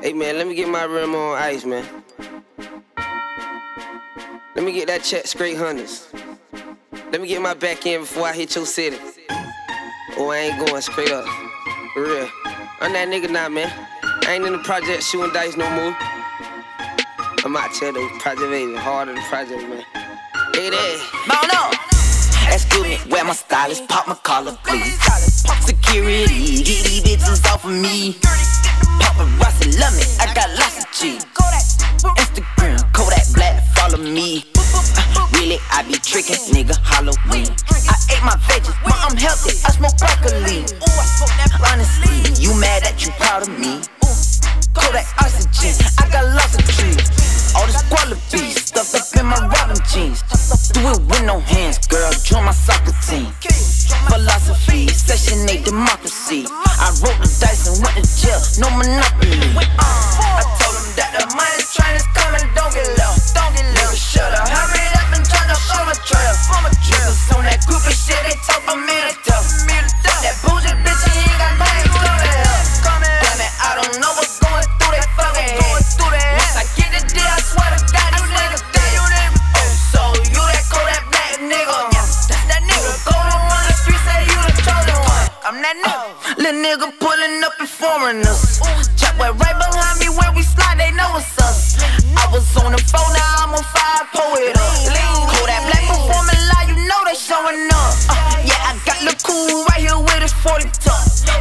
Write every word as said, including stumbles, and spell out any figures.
Hey man, let me get my rim on ice, man. Let me get that check straight hundreds. Let me get my back end before I hit your city. Oh, I ain't going straight up. For real. I'm that nigga now, man. I ain't in the project shooting dice no more. I'm out here though, project baby, harder than project, man. Hey there. Mount up. Excuse me, where my stylist? Pop my collar, please. Security, get these bitches off of me. Paparazzi love me, I got lots of cheese. Instagram, Kodak Black, follow me. Uh, really, I be tricking, nigga, Halloween. I ate my veggies, but I'm healthy, I smoke broccoli. Honestly, you mad that you proud of me? Kodak oxygen, I got lots of trees. All this quality stuffed up in my Robin jeans. Do it with no hands, girl, join my soccer team. Philosophy, section eight democracy. I rolled the dice and went to jail, no monopoly. I told them that the money train is coming, don't get lost. Don't get lost. Shut up, hurry up and turn up on my trail. Niggas on that group of shit, they talk for me to tell. That bullshit bitch, he ain't got nothing coming up. Damn it, I don't know what's going through that fucking head. Once I get the deal, I swear to God, you niggas dead. Oh, so you that Kodak Black nigga? That's that nigga. Go to run the streets, say you the chosen one. I'm that nigga. Little nigga pulling up in foreigners. Chop way right behind me when we slide, they know it's us. I was on the phone, now I'm on fire, pull it up. Kodak Black performing live, you know they showing up. Uh, yeah, I got Lil Cool right here with his forty tuck.